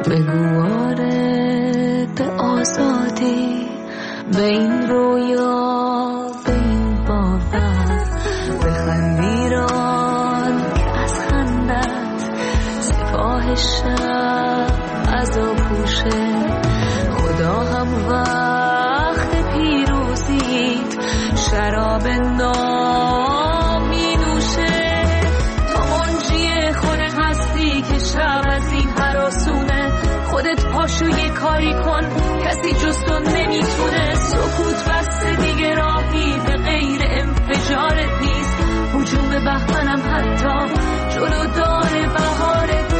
بگو آره به آزادی، به این رویا، به این باور، بخند ایران که از خندت سپاه شب عذاب پوشه. خدا هم وقت پیروزیت شراب نام می نوشه. تو منجی خود هستی که شب از این هراسونه. خودت پاشو یه کاری کن، کسی جز تو نمیتونه. سکوت بسته دیگه راهی به غیر انفجارت نیست. هجوم بهمنم حتی جلو داره بهارت.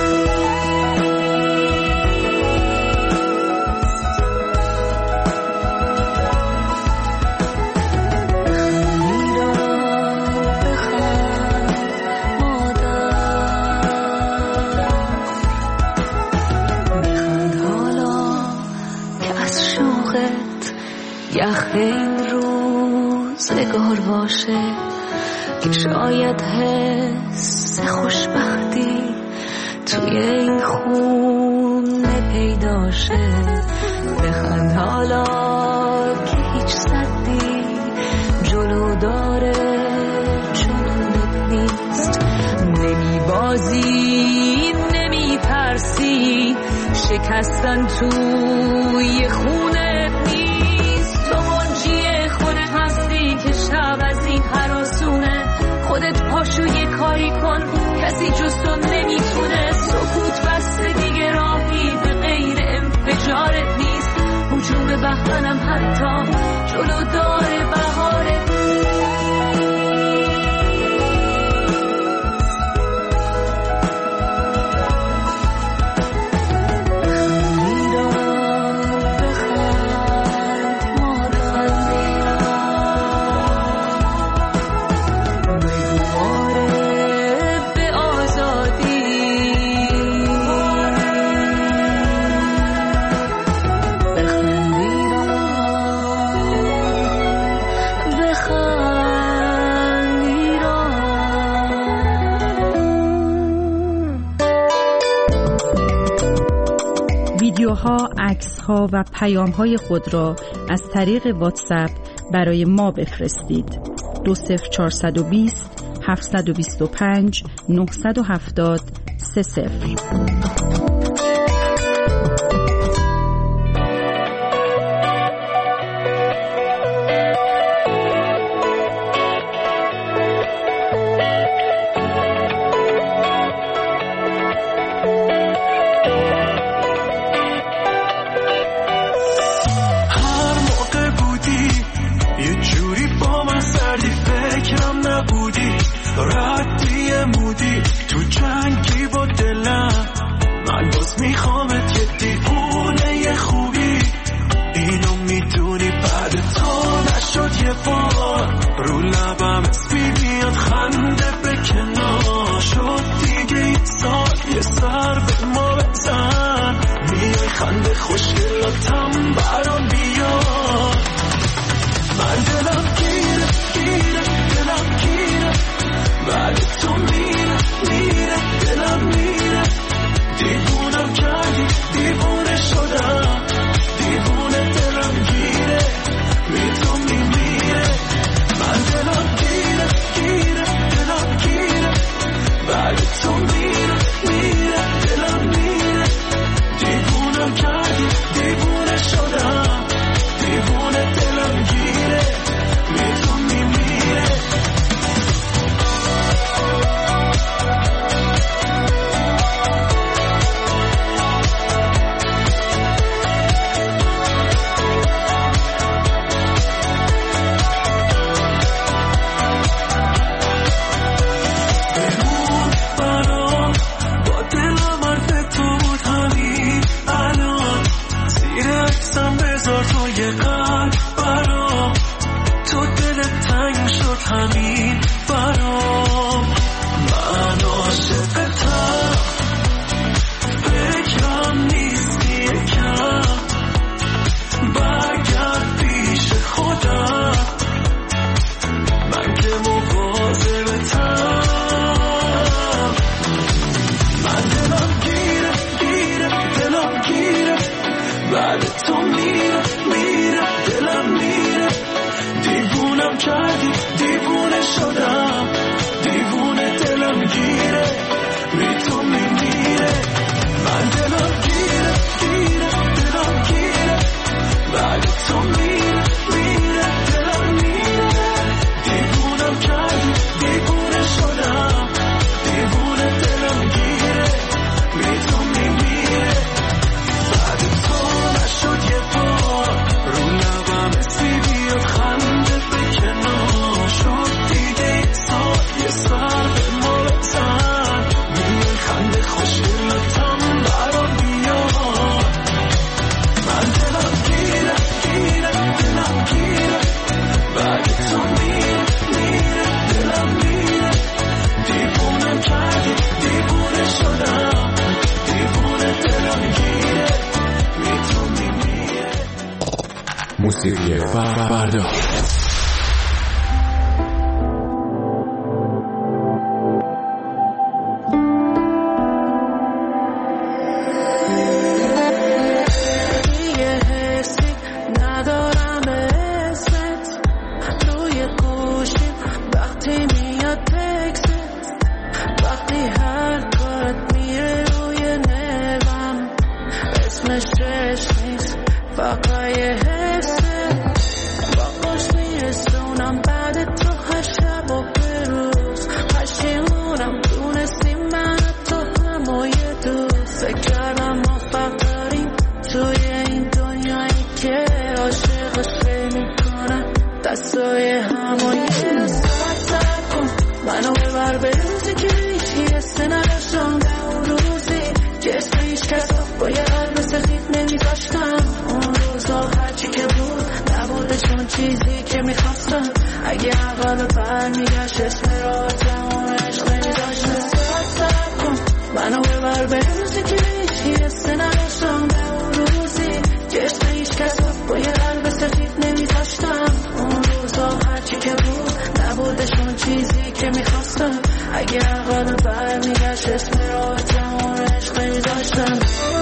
یخ این روزگار باشه که شاید حس خوشبختی توی این خونه پیدا شه. بخند حالا که هیچ صدی جلو داره جنونت نیست. نمیبازی نمیترسی، شکستن توی خونه نیست. تو منجی خود هستی که شب از این هراسونه. خودت پاشو یه کاری کن، کسی جز تو نمیتونه. سکوت بسته دیگه راهی به غیر انفجارت نیست. هجوم بهمنم حتی جلو داره بهارت. ویدیوها، عکس‌ها و پیام‌های خود را از طریق واتساپ برای ما بفرستید. 20420 725 970 30. تو میره میره دلم میره دیوونم کردی دیوونه شدم دیوونه دلم گیره بی تو میمیره بعد تو نشد یه بار رو لبم سی بیاد خنده به کنار شد دیگه یه سال یه سر به ما بزن میگه خنده خوشگلتم برام بیاد من دلم گیره گیره دلم گیره بعد تو میره میره دلم میره دیوونم کردی دیوونه شدم دیوونه دلم گیره بی تو میمیره موسیقی فردا چیزی که میخواستم اگه اول برمیگشت اسم راتم اون عشق نمیداشتم سب کن منو ببر به روزی که هیچی حس نداشتم به اون روزی که اسم هیچ کس با یه قلب سفید نمیداشتم اون روزا هرچی که بود نبودشون چیزی که میخواستم اگه اول برمیگشت اسم راتم اون عشق نمیداشتم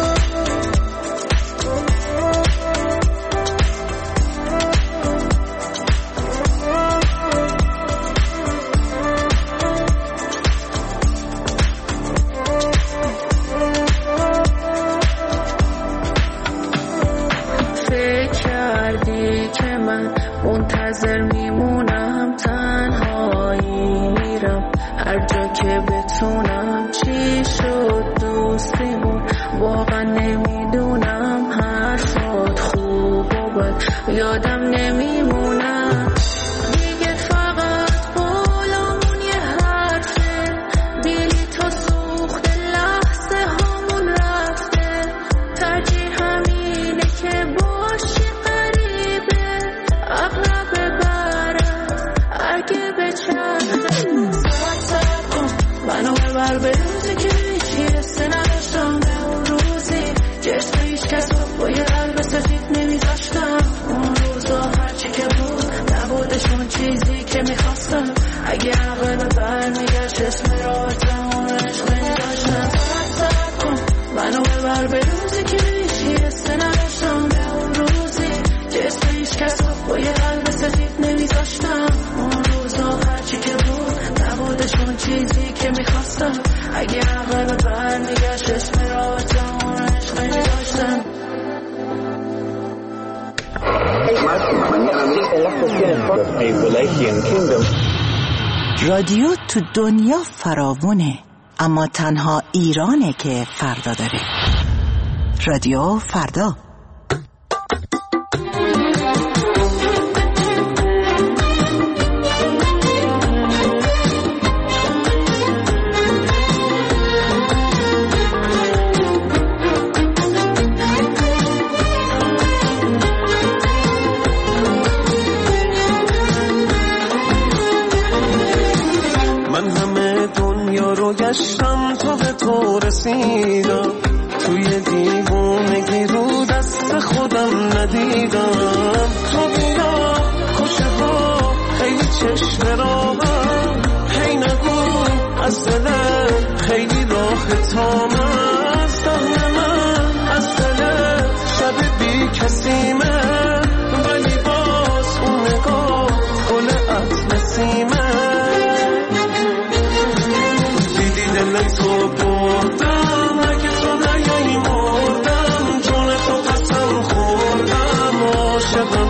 منتظر میمونم تنهایی میرم هر جا که بتونم چی شد دوستیمون واقعا نمیدونم حرفات خوب و بد یادم نمیمونم دیگه فقط قولمون یه حرفه بیلی تا سوخت لحظه هامون رفته ترجیح همینه که باشی اقرب برم اگه بچرخه سب کن منو ببر به روزی که هیچی حس نداشتم به اون روزی که اسم هیچ کس با یه قلب سفید نمیداشتم اون روزا هرچی که بود نبودشون چیزی که میخواستم اگه اول برمیگشت اسم راتم اون عشق نمیداشتم سب کن منو ببر به روزی که هیچی حس نداشتم به اون روزی که اسم هیچ کس با یه قلب سفید نمیداشتم اون روزا هرچی که بود نبودشون چیزی که میخواستم اگه اول برمیگشت اسم راتم اون عشق نمیداشتم رادیو تو دنیا فراوونه اما تنها ایرانه که فردا داره. رادیو فردا. گشتم تا به تو رسیدم توی دیوونگی رو دست خودم ندیدم تو بیا کشه ها خیلی چشم راهم هی نگو از دلت خیلی راه تام از دهن من از دلت شب بی کسیمه ولی باز اون نگاه گل اطلسیمه تو بردم اگه تو نیایی مردم جون تو قسم خوردم عاشقم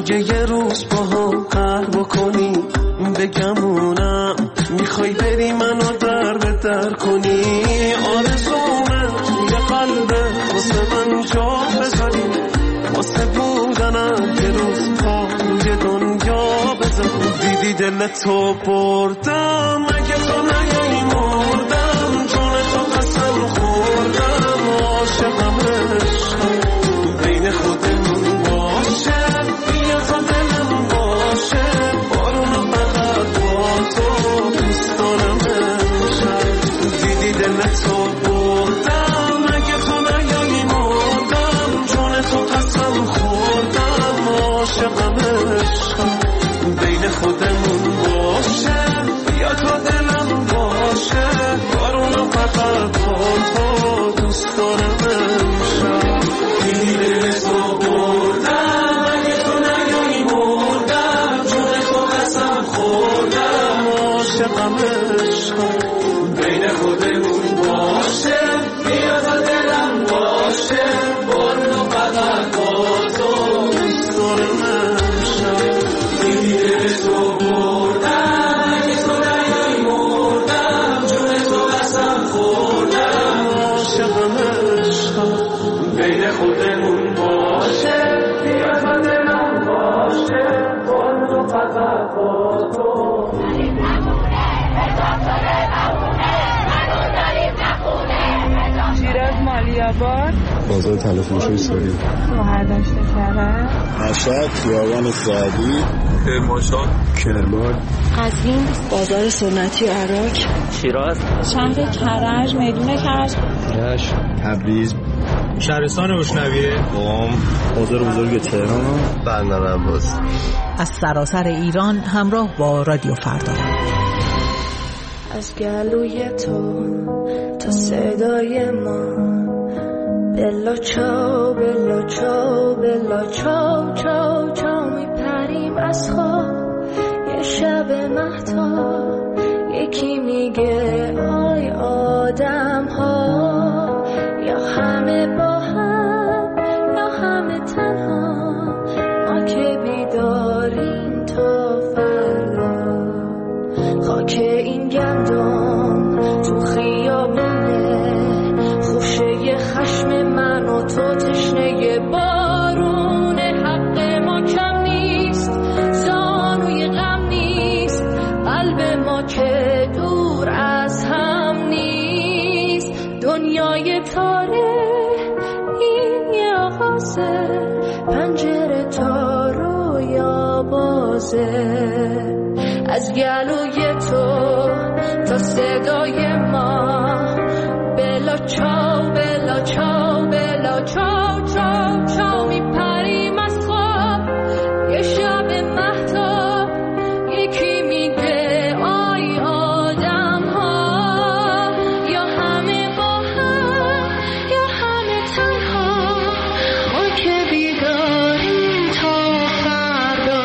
اگه یه روز با هم قهر بکنی بگمونم میخوای بری منو در به در کنی. آرزومه توی قلبه واسه من جا بذاری، واسه بودنم یه روز پا روی دنیا بذاری. دیدی دلتو بردم اگه تو نیایی مردم، جون تو قسم خوردم عاشقم عشقم بین خودمون باشه، بیا تا دلم باشه بارونو فقط با تو دوست دارم امشب. دیدی دلتو بردم اگه تو نیایی مردم، جون تو قسم خوردم عاشقم عشقم بین خودمون باشه، بیا تا دلم باشه بارونو فقط با تو دوست دارم امشب. دیدی دلتو بردم اگه تو نیایی مردم، جون تو قسم خوردم عاشقم عشقم بین خودمون باشه، بیا تا دلم باشه بارونو فقط با تو دوست دارم امشب. دیدی دلتو بردم اگه تو نیایی مردم، جون تو قسم خوردم عاشقم عشقم بین خودمون باشه، بیا تا دلم باشه بارونو فقط با تو. شیراز مالی‌آباد، بازار تلفروشی سوری، مهردشت کرد، مشهد خیابان سعدی، کرمانشاه، کرمان، قزوین، بازار سنتی عراق، شیراز، شهر کرج، میدون کرج، رشت، تبریز، شهرستان اشنویه، قم، بازار بزرگ تهران، بندر عباس. از سراسر ایران همراه با رادیو فردا. از گلوی تو تا صدای ما، بلا چاو بلا چاو بلا چاو چاو چاو میپریم از خواب یه شب مهتاب. یکی میگه آی آدم ها، یا همه با هم یا همه تنها، ما که بیداریم تا فردا. خاک این گندم تو خیابونه، خوشه خشم من و تو تشنه بارونه. حق ما کم نیست، زانوی غم نیست، قلب ما که دور از هم نیست. دنیای تاره این یه آغازه، پنجره تا رویا بازه. از گلوی تو تا صدای ما، بلا چاو بلا چاو بلا چاو چاو چاو میپریم از خواب یه شب مهتاب. یکی میگه آی آدم ها، یا همه با هم یا همه تنها، ما که بیداریم تا فردا.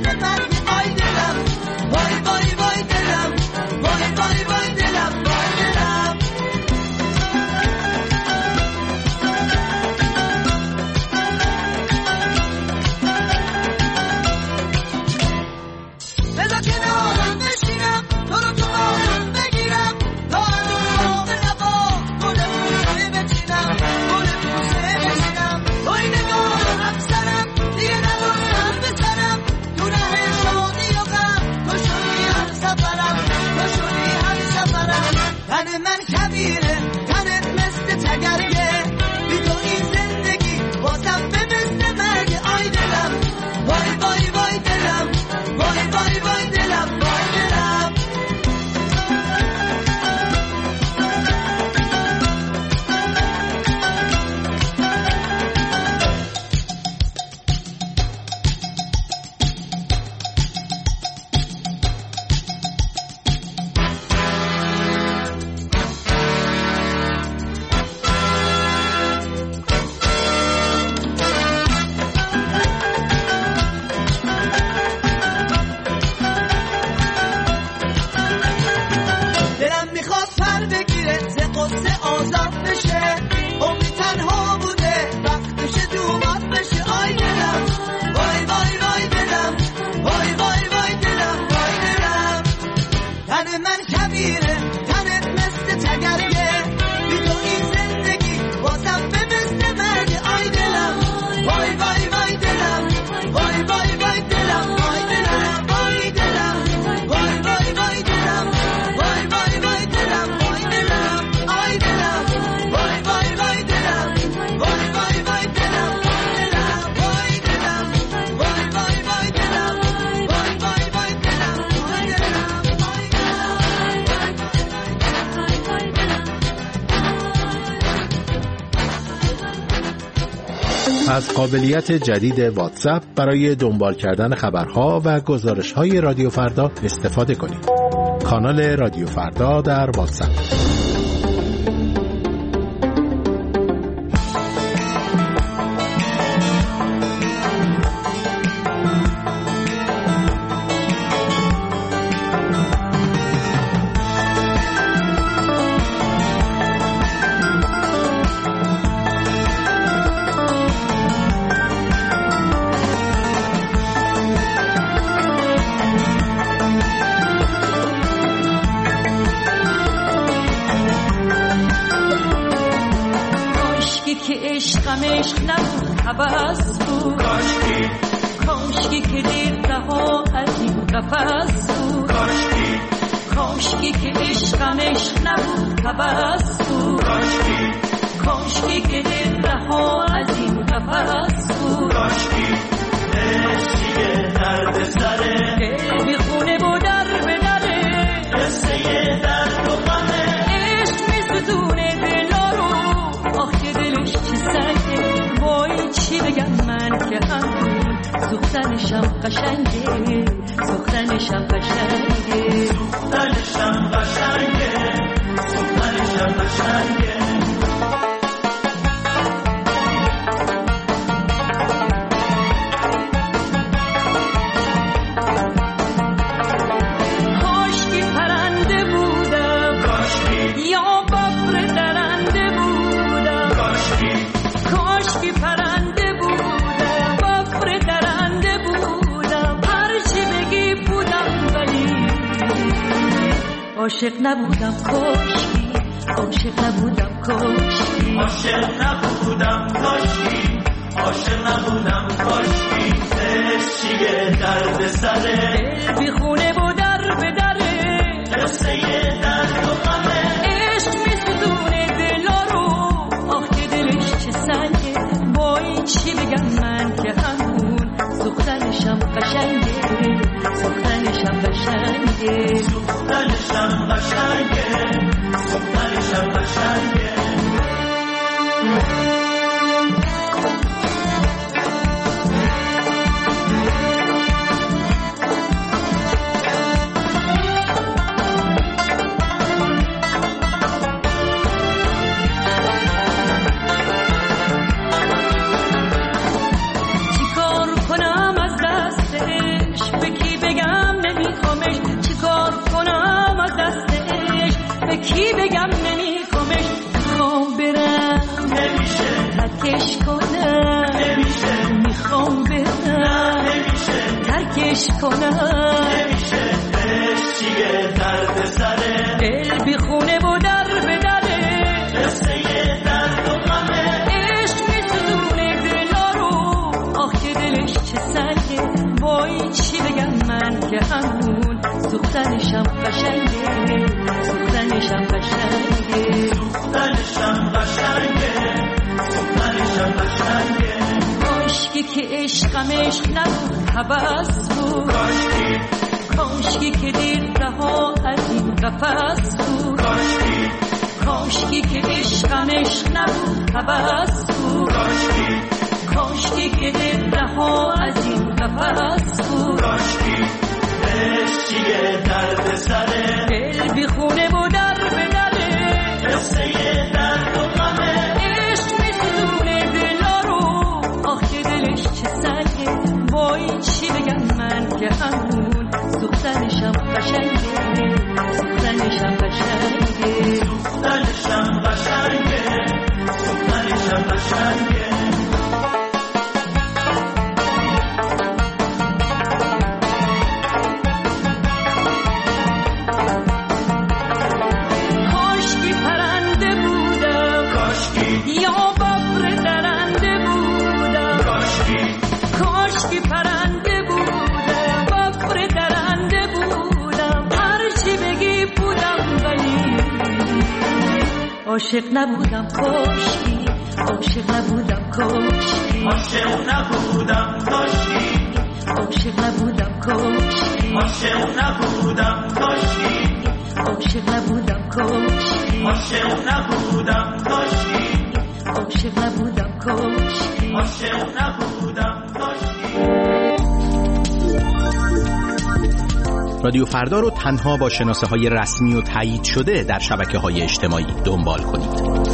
مثل مرگ آی دلم وای وای وای دلم وای وای وای دلم وای دلم بذار کنارم بشینم تو رو تو آرم بگیرم تا همین به هوا گل بوسه بچینم گل بوسه بچینم توی نگاه همسرم دیگه ندارم بسرم تو ره شادی و غم تو شدی هم سفرم تو شدی هم سفرم تن من کبیره تنت مثل تگرگه بی تو این زندگی بازم به مثل مرگ آی دلم وای وای وای دلم وای وای وای دلم وای دلم دلم میخواد پر بگیره ز قصه آزاد بشه عمری تنها بوده وقتش دوباد بشه آی دلم وای وای وای دلم وای وای وای دلم وای دلم تن من کبیره تنت مثل تگرگه بی تو این زندگی بازم به مثل مرگ آی دلم وای وای وای دلم وای وای وای دلم وای دلم وای دلم وای وای وای دلم وای وای وای دلم وای دلم آی دلم وای وای وای دلم وای وای وای دلم وای دلم وای وای وای دلم وای وای وای دلم وای دلم. از قابلیت جدید واتساپ برای دنبال کردن خبرها و گزارش‌های رادیو فردا استفاده کنید. کانال رادیو فردا در واتساپ. عشقمش نبود حبس بود کاشکی که دیر رها از این قفس بود کاشکی که عشقمش نبود حبس بود کاشکی که دیر رها از این قفس بود عشقی درد سره بی خونه بود در به دره قصه درد و غمه عشق می‌سوزونه دلا رو آخ که دلش چه سنگه وای چی بگم من که همون سوختنشم قشنگه سوختنشم قشنگه سوختنشم قشنگه سوختنشم قشنگه عاشق نبودم کاشکی عاشق نبودم کاشکی عاشق نبودم کاشکی عاشق نبودم کاشکی عشقی درد سره بی خونه بود در به دره قصه درد و غمه عشق می‌سوزونه دلا رو آخ که دلش چه سنگه وای چی بگم من که همون سوختنشم قشنگه سوختنشم قشنگه سوختنشم قشنگه سوختنشم قشنگه چیکار کنم از دست عشق چی بگم نمیخوامش میخوام برم نمیشه ترکش کنم نمیشه میخوام برم نمیشه ترکش کنم نمیشه عشق چیه درد سره دل بی خونه و در به دره قصه درد و غمه عشق میسوزونه دلا رو آخ که دلش چه سنگه وای چی بگم من که همون سوختنشم قشنگه سوختنشم قشنگه سوختنشم قشنگه سوختنشم قشنگه کاشکی که عشقم عشق نبود هوس بود کاشکی که دیر رها از این قفس بود کاشکی که عشقم عشق نبود هوس بود کاشکی که دیر رها از این قفس بود عشق چیه درد سره دل بی خونه و در به دره قصه درد و غمه عشق میسوزونه دلا رو آخ که دلش چه سنگه وای چی بگم من که همون سوختنشم قشنگه سوختنشم قشنگه سوختنشم قشنگه سوختنشم قشنگه عاشق نبودم کاشکی عاشق نبودم کاشکی عاشق نبودم کاشکی عاشق نبودم کاشکی عاشق نبودم کاشکی عاشق نبودم کاشکی عاشق نبودم کاشکی عاشق نبودم کاشکی عاشق نبودم کاشکی. رادیو فردا رو تنها با شناسه‌های رسمی و تایید شده در شبکه‌های اجتماعی دنبال کنید.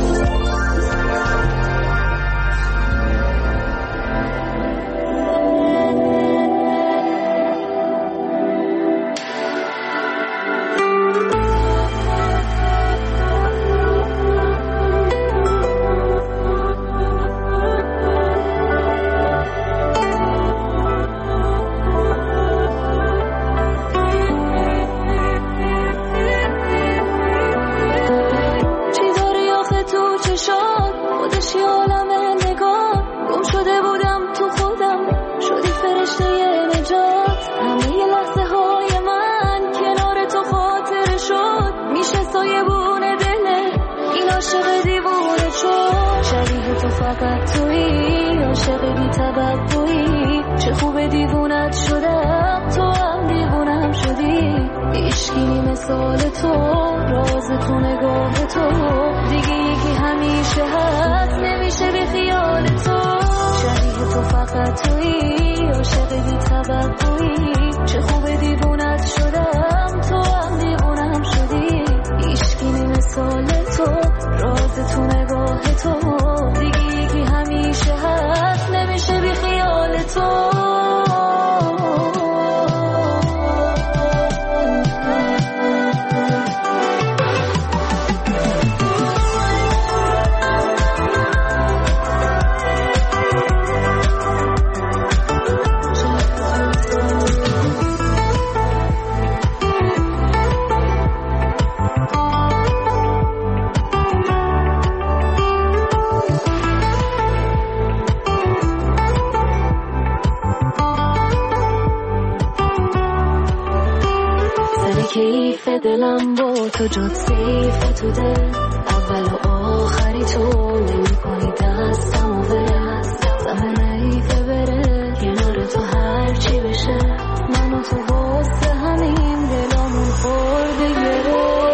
دلم با تو جد سیف تو دل اول و آخری تو نمی کنی دستم و برست زمه نیفه بره کنار تو هر چی بشه من و تو واسه همین دلامون خورده گره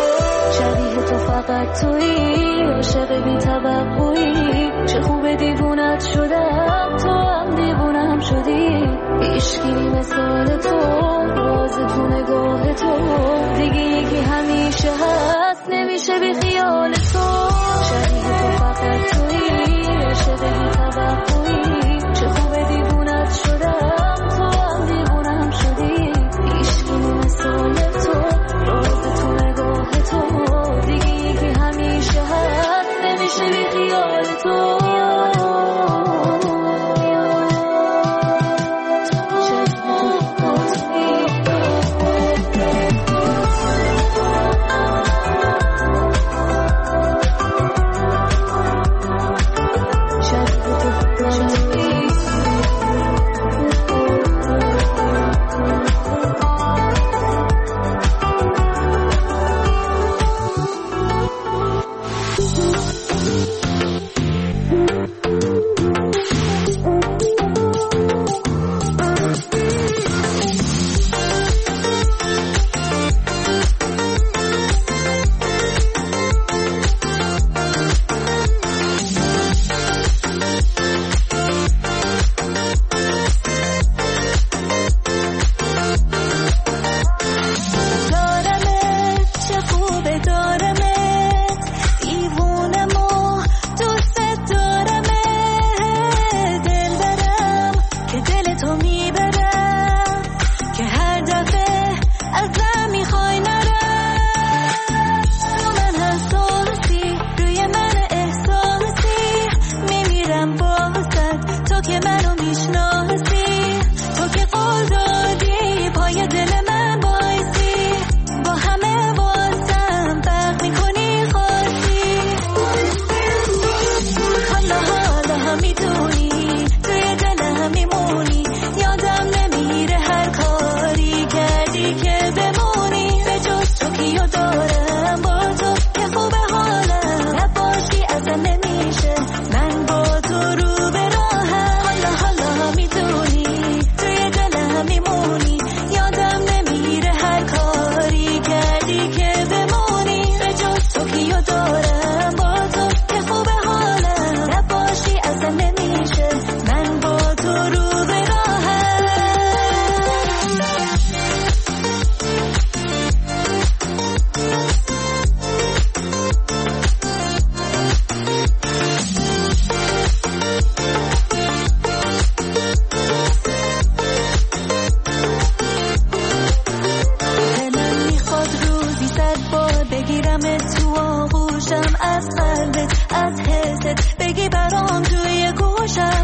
شبیه تو فقط تویی عاشق بی توقعی چه خوب دیوونت شدم تو هم دیوونم شدی عشقی مثال تو راز تو نگاه تو دیگه یکی همیشه هست نمیشه بی خیال تو شبیه تو فقط تویی عاشق بی توقعی چه خوب دیوونت شدم تو هم دیوونم شدی عشقی مثال تو راز تو نگاه تو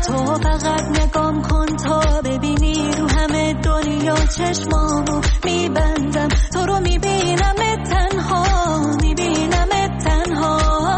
تو فقط نگام کن تا ببینی رو همه دنیا چشمامو میبندم، تو رو میبینم تنها، میبینم تنها.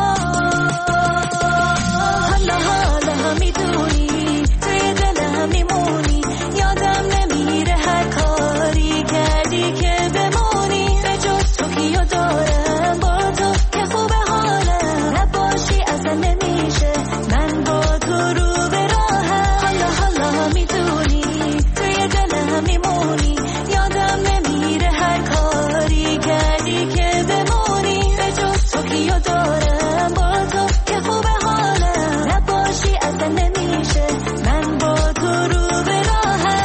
حالا حالا میدونی توی دلم میمونی، یادم نمیره هر کاری کردی که بمونی، به جز تو کیو دارم با تو که خوبه حالم، نباشی اصلا نمیشه من با تو رو به راهم. حالا حالا میدونی توی دلم میمونی، یادم نمیره هر کاری کردی که بمونی، به جز تو کیو دارم با تو که خوبه حالم، نباشی اصلا نمیشه من با تو رو به راهم.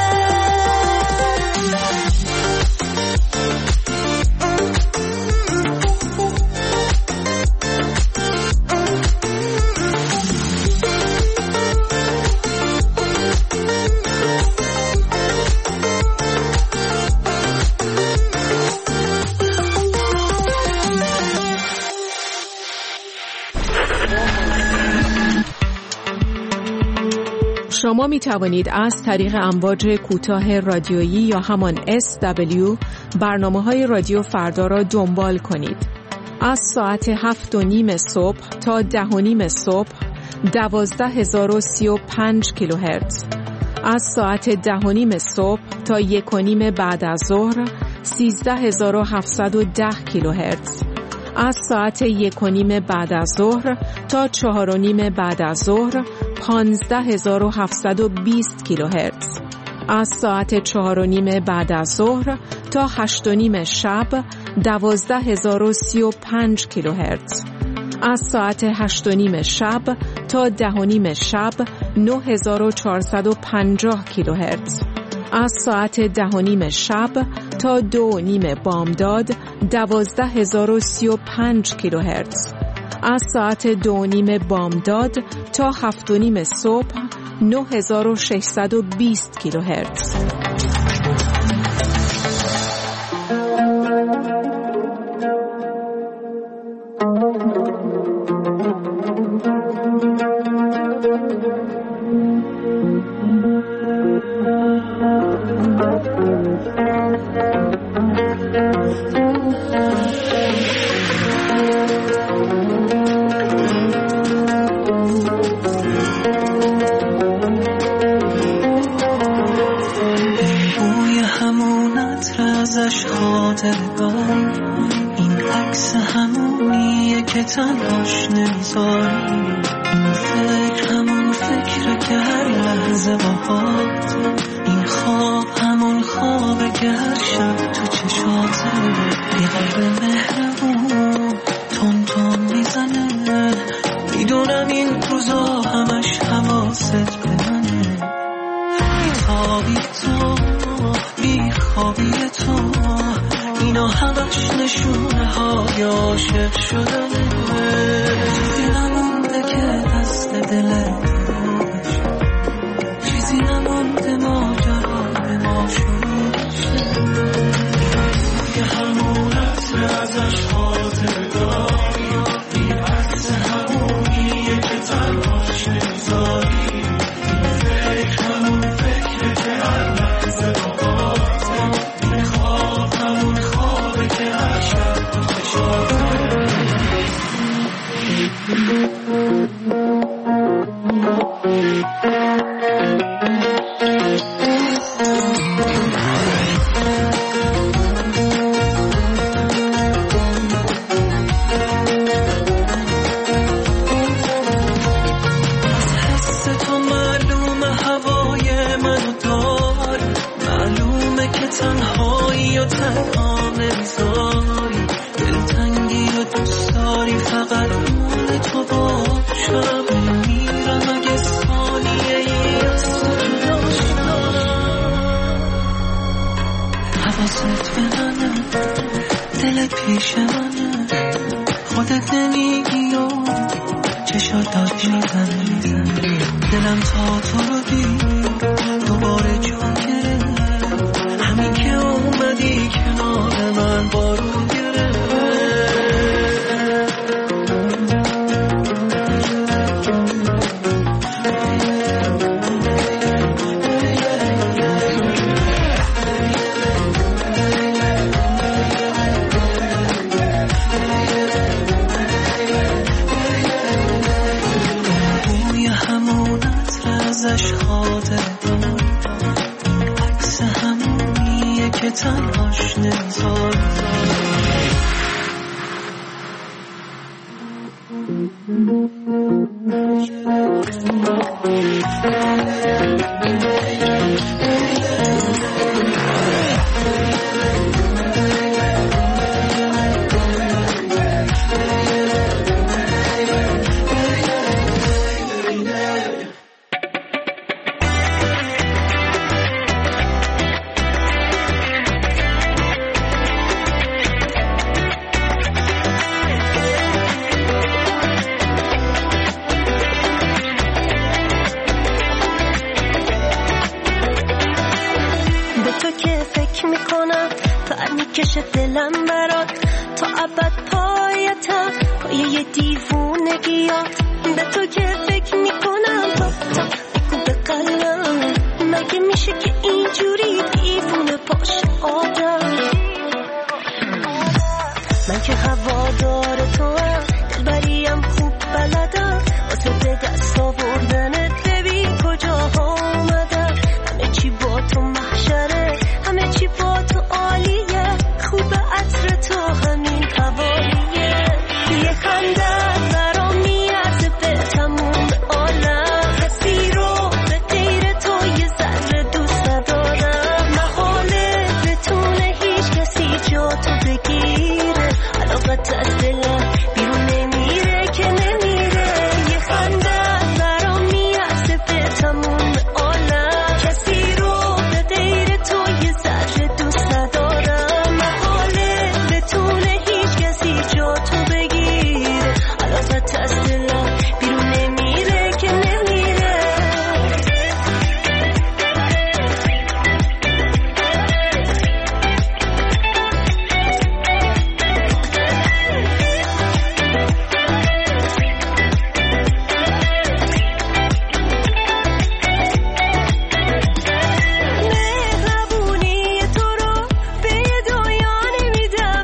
شما می توانید از طریق امواج کوتاه رادیویی یا همان SW برنامه‌های رادیو فردا را دنبال کنید. از ساعت 7:30 صبح تا 10:30 صبح 12035 کیلوهرتز. از ساعت 10:30 صبح تا 1:30 بعد از ظهر 13710 کیلوهرتز. از ساعت 1:30 بعد از ظهر تا 4:30 بعد از ظهر 15720 کیلوهرتز. از ساعت 4:30 بعد از ظهر تا 8:30 شب 12035 کیلوهرتز. از ساعت 8:30 شب تا 10:30 شب 9450 کیلوهرتز. از ساعت 10:30 شب تا 2:30 بامداد 12035 کیلوهرتز. از ساعت 2:30 بامداد تا 7:30 صبح 9620 کیلوهرتز. این عکس همونیه که تنهاش نمیذاری، این فکر همون فکره که هر لحظه باهات، این خواب همون خوابه که هر شب تو چشاته، یه قلب مهربون تون تون میزنه، میدونم این روزا همش حواست به منه، بیخوابی تو بیخوابی تو، اینا همش نشونه های عاشق شدنه، چیزی نمونده که دست دلت باشه، چیزی نمونده ماجرا به ما شروع شه، یه همونت ازش خاطر داری، این عکس همونیه که تنهاش نمیذاری، این فکر همون فکره که هر لحظه باهاته، این خواب همون خوابه که هر شب تو چشاته. تنهایی و تنها نمیذاری، دلتنگی و دوست داری فقط مال تو باشم، میرم اگه ثانیه ای از تو داشتم، حواست به منه، دلت پیش منه، خودت نمیگی و چشات داد میزنه، دلم تا تو رو دید دوباره جون گرفت، همین که اومدی کنار من بارون گرفت. که تنهاش نمیذاره. دلم برات تا ابد پایتم پایه یه دیوونگیات به تو که فکر میکنم تا بگو به قلبم مگه میشه که اینجوری دیوونه باشه آدم. من که هوادار تو هم دلبریم خوب بلدم واسه به دست آوردنت ببین کجاها اومدم. همه چی با تو محشره همه چی با تو عالیه خوب عطر تو همین حوالیه. یه خندت برام میارزه به تموم عالم کسی رو به غیر تو یه ذره دوست ندارم. محاله بتونه هیچ کسی جا تو بگیره علاقت از دلم بیرون نمیره که نمیره. یه خندت برام میارزه به تموم عالم کسی رو به غیر تو یه ذره دوست ندارم. تو بگیره علاقت از دلم بیرون نمیره که نمیره. مهربونی تو رو به دنیا نمیدم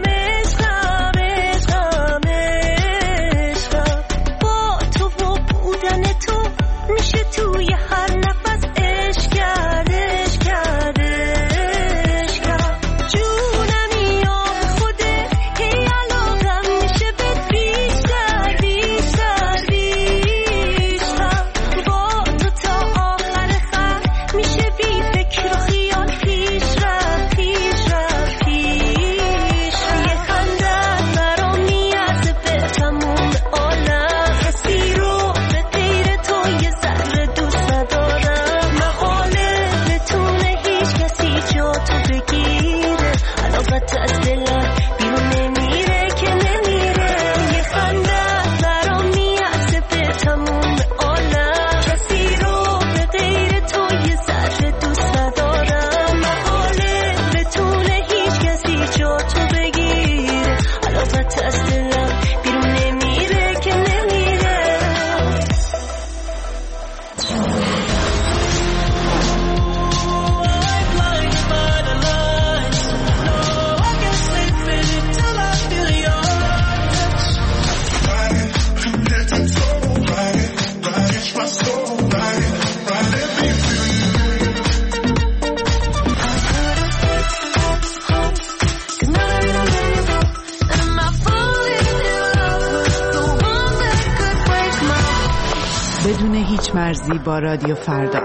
میشه توی هر نفس عشق کرده جونمی آب خوده هی علاقم میشه به بیشتر با تو تا آخر خط میشه بی فکر و خیال پیش رفت. یه خندت برام میارزه به تموم عالم کسی رو به غیر تو یه ذره دوست ندارم. محاله بتونه هیچ کسی جا تو بگیره علاقت از دلم بیرون نمیره که نمیره. یه خندت برام میارزه به تموم عالم کسی رو به غیر تو یه ذره دوست ندارم. محاله بتونه هیچ کسی جا تو بگیره علاقت از دلم بیرون نمیره که نمیره. بدون هیچ مرزی با رادیو فردا.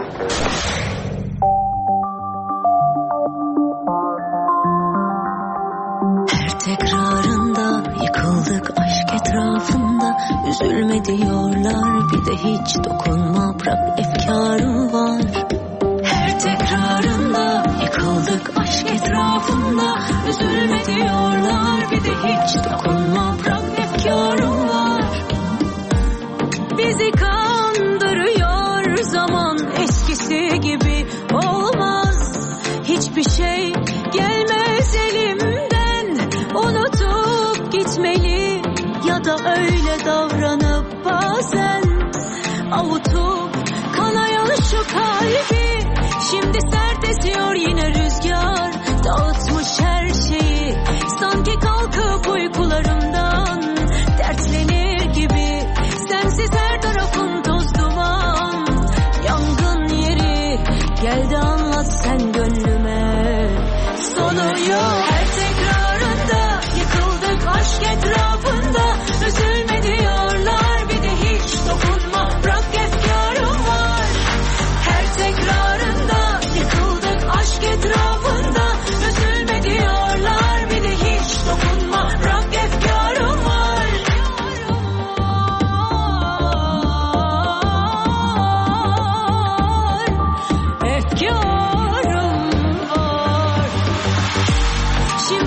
Her tekrarında yıkıldık aşk etrafında. Üzülme diyorlar bir de hiç dokunma bırak efkarım var. Her tekrarında yıkıldık aşk etrafında. Üzülme diyorlar bir de hiç dokunma bırak efkarım var. Bizi kandırıyor zaman eskisi gibi olmaz. Hiçbir şey gelmez elimden. Unutup gitmeli ya da öyle davranıp bazen avutup kanayan şu kalbi. Şimdi sert esiyor yine rüzgar, dağıtmış her şeyi. Sanki kalkıp uykularımdan dertlenir gibi. Sensiz her tarafım toz duman, yangın yeri. Gel de anlat sen gönlüme sonu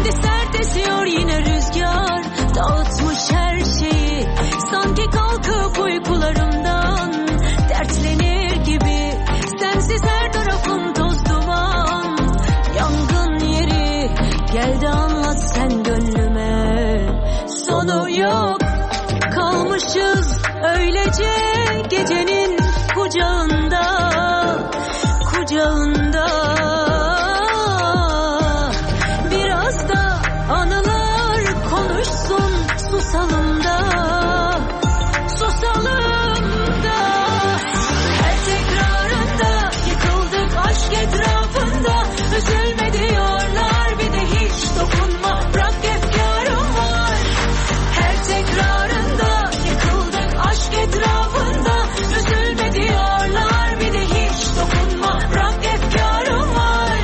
Şimdi sert esiyor yine rüzgar, dağıtmış her şeyi. Sanki kalkıp uykularımdan dertlenir gibi. Sensiz her tarafım toz duman, yangın yeri. Gel de anlat sen gönlüme, sonu yok. Kalmışız öylece gecenin kucağında, kucağında. Biraz da anılar konuşsun, susalım da, susalım da. Her tekrarında yıkıldık aşk etrafında. Üzülme diyorlar bir de hiç dokunma, bırak efkarım var. Her tekrarında yıkıldık aşk etrafında. Üzülme diyorlar bir de hiç dokunma, bırak efkarım var.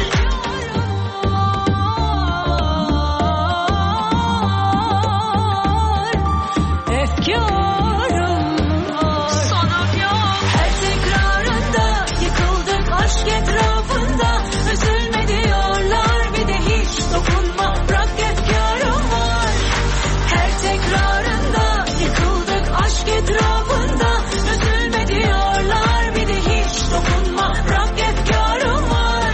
Efkarım var. Sonum yok. Her tekrarında yıkıldık aşk etrafında. Üzülme diyorlar bir de hiç dokunma, bırak efkarım var. Her tekrarında yıkıldık aşk etrafında. Üzülme diyorlar bir de hiç dokunma, bırak efkarım var.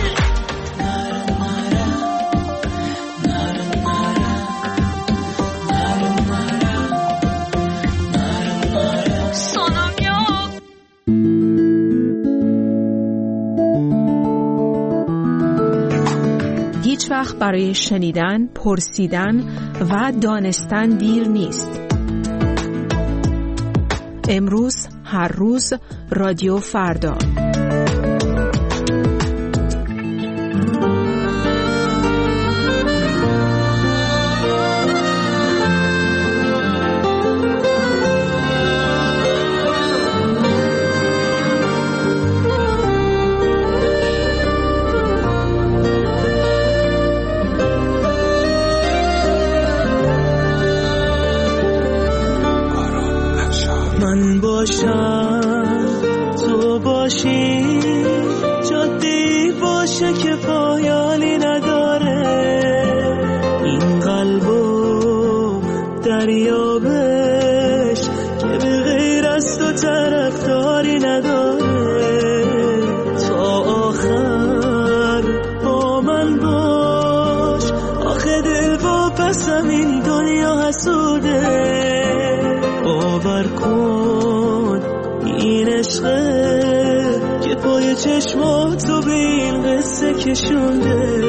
Sonum yok. هیچ وقت برای شنیدن، پرسیدن و دانستن دیر نیست. امروز، هر روز، رادیو فردا. من باشم تو باشی، جاده‌ای باشه که پایانی نداره. این قلبو دریابش که به غیر از تو طرفداری نداره. تا آخر با من باش، آخه دل با پسم این دنیا حسوده. باور کن این عشقه که پای چشماتو به این قصه کشونده.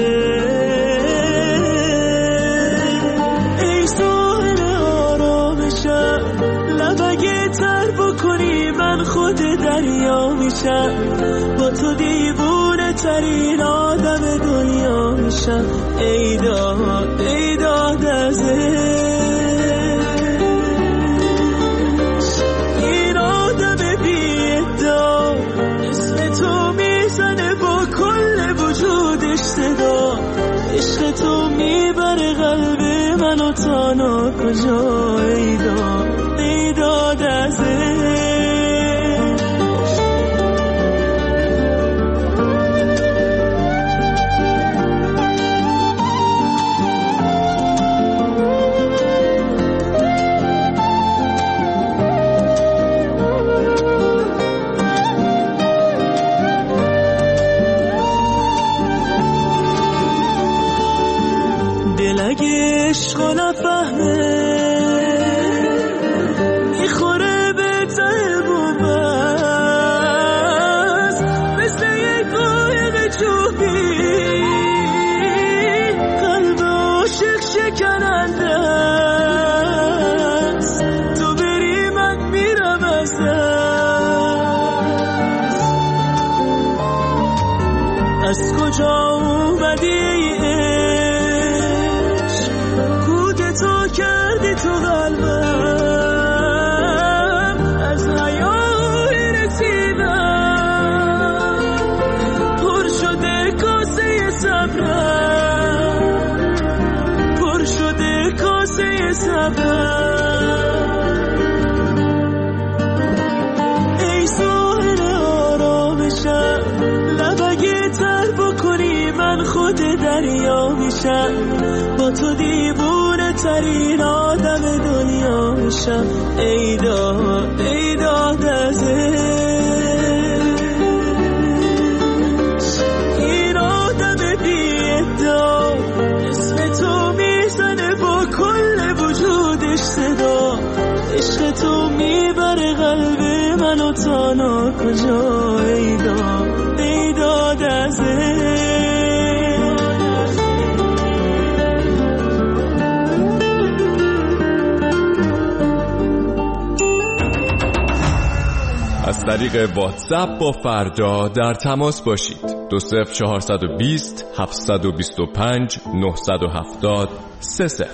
ای ساحل آرامشم، لبگه تر بکنی من خود دریا میشم. با تو دیوونه ترین آدم دنیا میشم. ای داد، ای داد ازش، عشق تو میبره قلب منو تا ناکجا. ای داد، ای داد ازش. اگه عشقو نفهمه میخوره به ته بومبست، مثل یک قایق چوبی قلب عاشق شکننده است. تو بری من میرم از از کجا اومدی کردی تو قلبم، از حیای رسیدم پر شده کاسه صبرم، پر شده کاسه صبرم. ای ساحل آرامشم، لبگه تر بکنی من خود دریا میشم. بشم، با تو دیوونه ترین آدم دنیا بشم. ای داد ای داد از این آدم بی ادعا، اسم تو میزنه با کل وجودش صدا. عشق تو میبره قلب منو تانا کجا. ای داد از از طریق واتساپ با فردا در تماس باشید. 20420 725 970 30.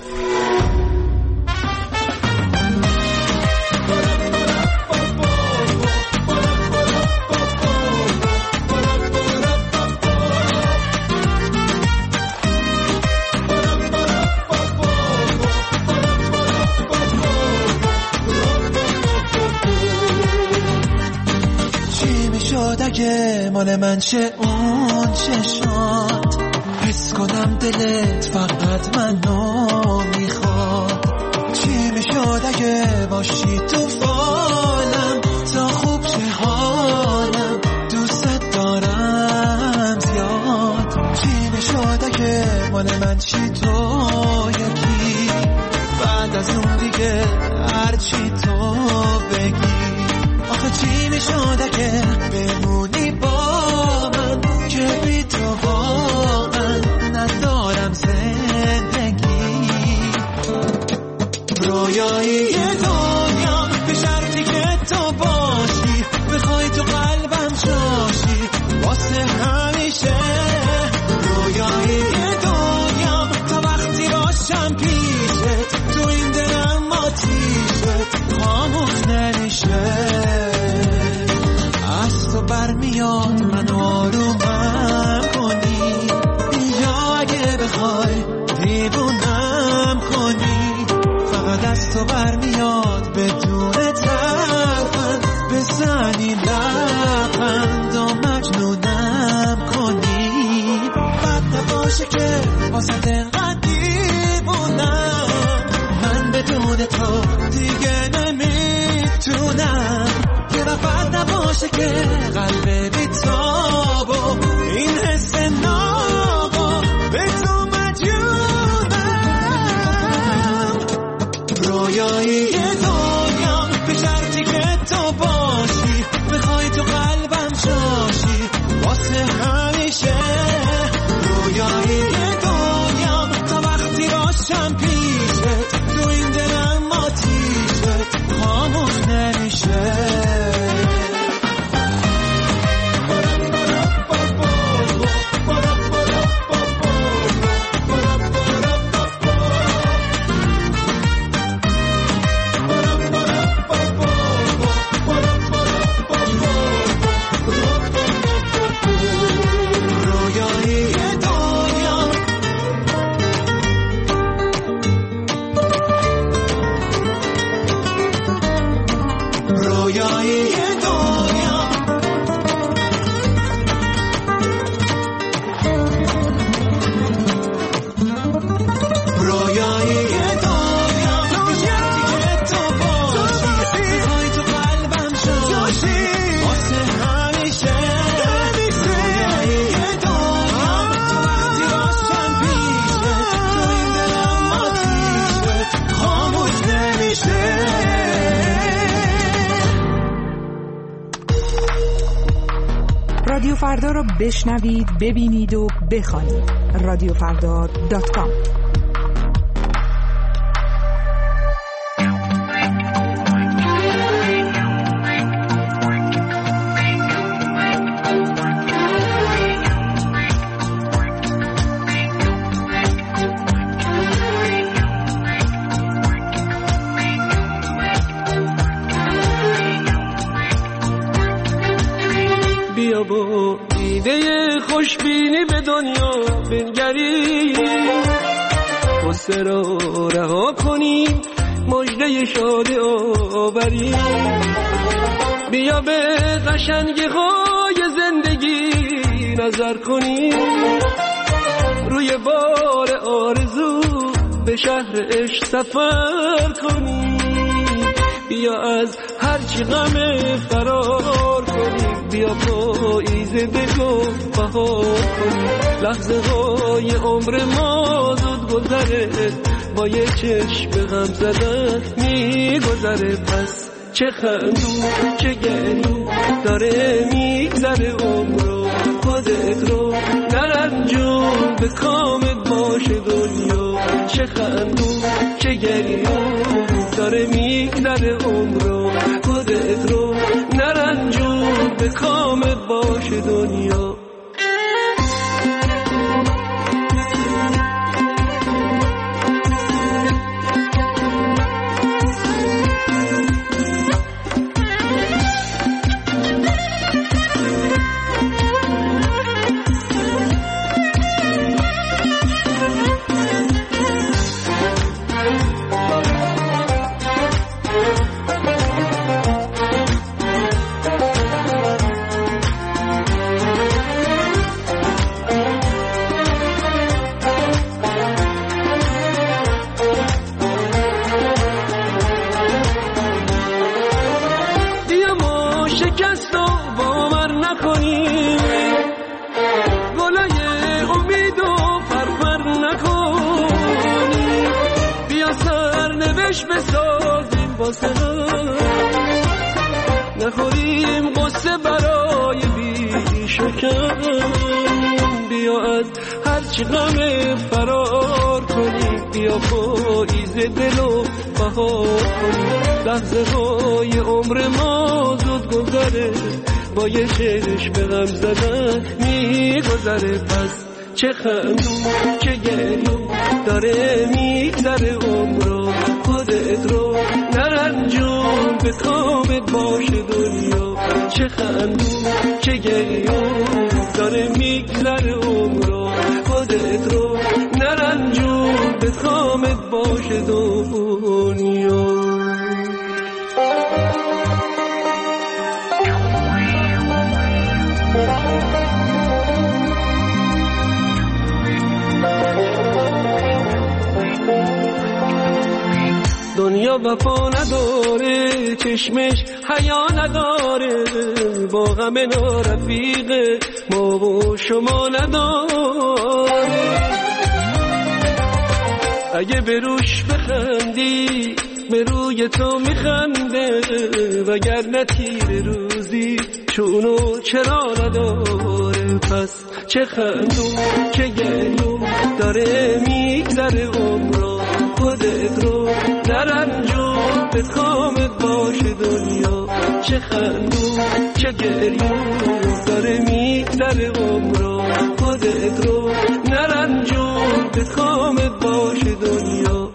مال من چه اون چشات، حس کنم دلت فقط منو میخواد. چی میشد اگه باشی تو فالم، تا خوب چه حالم، دوست دارم زیاد. چی میشد اگه مال من چی تو یکی، بعد از اون دیگه هرچی تو بگی. آخه چی میشد اگه بمونی با من، که بی تو واقعا ندارم زندگی. رویایی دنیا به شرطی که تو باشی، بخوای تو قلبم جاشی واسه همیشه. رویایی دنیا تا وقتی باشم پیشت، تو این دلم آتیشت خاموش نمیشه. برمیاد منو آرومم کنی، یا اگه بخوای دیوونم کنی. فقط از تو برمیاد بدون ترفند، بزنی لبخند و مجنونم کنی. بد نباشه که واسه انقدر دیوونم، من بدون تو دیگه نمیتونم. یه وقت نباشه که قلب بی‌تاب و این حس ناب به تو مجنونم. رویایی دنیا به شرطی که تو باشی، بخوای تو قلبم جاشی واسه همیشه. رویایی دنیا تا وقتی باشم پیشت، تو این دلم آتیشت خاموش نمیشه. رادیو فردا را بشنوید، ببینید و بخوانید. radiofrda.com. بیا با ایده خوشبینی به دنیا بنگریم، غصه را رها کنیم، مژده شادی آوریم. بیا به قشنگی های زندگی نظر کنیم، روی روی بال آرزو به شهر عشق سفر کنیم. بیا از هرچی غم فرار کنیم، بیا پاییز دلو بهار کنیم. لحظه های عمر ما زود گذره، با یه چشم غم زدن میگذره. پس چه خندون چه گریون داره میگذره عمرو، خودت رو نرنجون به کامت باشه دنیا. چه خندون چه گریون داره میگذره عمرو، خودت رو نرنجون به کامت باشه دنیا. بسازیم واسه نخوریم قصه برای بی شکم. بیا از هرچی غم فرار کنیم، بیا پاییز دلو بهار کنیم. لحظه های عمر ما زود گذره، با یه چشم غم زدن میگذره. پس چه خندون چه گریون داره میگذره عمرو، خودت رو نرنجون به کامت باشه دنیا. چه خندون چه گریون داره میگذره عمرو، خودت رو نرنجون به کامت باشه دنیا. دنیا وفا نداره، چشمش حیا نداره، با غم نارفیقه ما و شما نداره. اگه به روش بخندی به روی تو میخنده، وگرنه تیر روزی چونو چرا نداره. پس چه خندون چه گریون داره میگذره عمرو، خودت رو نرنجون به کامت باشه دنیا. چه خندون چه گریون داره میگذره عمرو، خودت رو نرنجون به کامت باشه دنیا.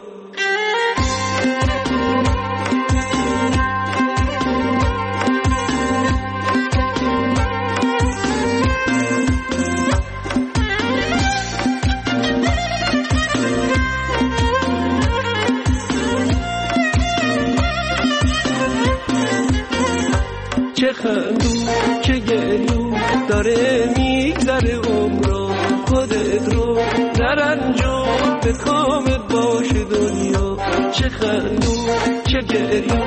چه خندون چه گریون داره میگذره عمرو، خودت رو نرنجون به کامت باشه دنیا. چه خندون چه گریون